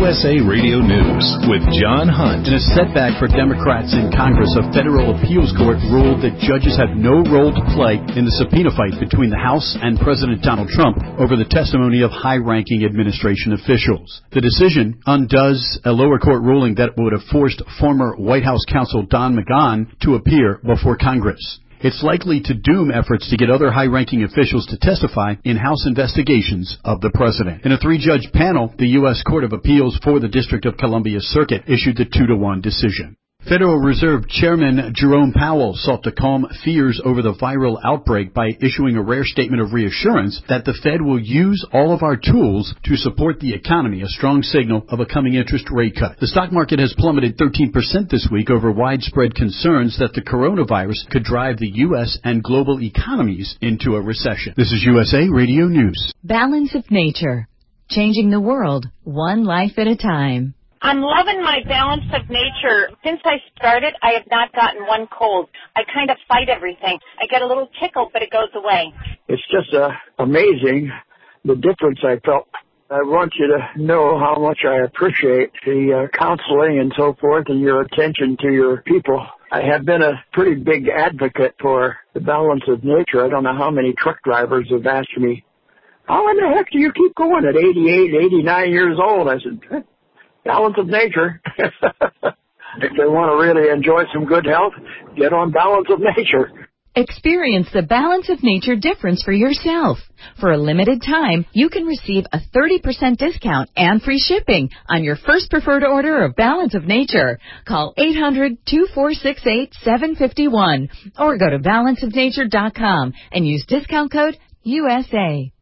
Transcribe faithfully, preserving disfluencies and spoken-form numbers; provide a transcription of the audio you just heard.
S A Radio News with John Hunt. In a setback for Democrats in Congress, a federal appeals court ruled that judges have no role to play in the subpoena fight between the House and President Donald Trump over the testimony of high-ranking administration officials. The decision undoes a lower court ruling that would have forced former White House counsel Don McGahn to appear before Congress. It's likely to doom efforts to get other high-ranking officials to testify in House investigations of the president. In a three-judge panel, the U S Court of Appeals for the District of Columbia Circuit issued the two to one decision. Federal Reserve Chairman Jerome Powell sought to calm fears over the viral outbreak by issuing a rare statement of reassurance that the Fed will use all of our tools to support the economy, a strong signal of a coming interest rate cut. The stock market has plummeted thirteen percent this week over widespread concerns that the coronavirus could drive the U S and global economies into a recession. This is U S A Radio News. Balance of Nature, changing the world one life at a time. I'm loving my Balance of Nature. Since I started, I have not gotten one cold. I kind of fight everything. I get a little tickle, but it goes away. It's just uh, amazing the difference I felt. I want you to know how much I appreciate the uh, counseling and so forth and your attention to your people. I have been a pretty big advocate for the Balance of Nature. I don't know how many truck drivers have asked me, how in the heck do you keep going at eighty-eight, eighty-nine years old? I said, Balance of Nature. If they want to really enjoy some good health, get on Balance of Nature. Experience the Balance of Nature difference for yourself. For a limited time, you can receive a thirty percent discount and free shipping on your first preferred order of Balance of Nature. Call eight hundred, two four six eight, seven five one or go to balance of nature dot com and use discount code U S A.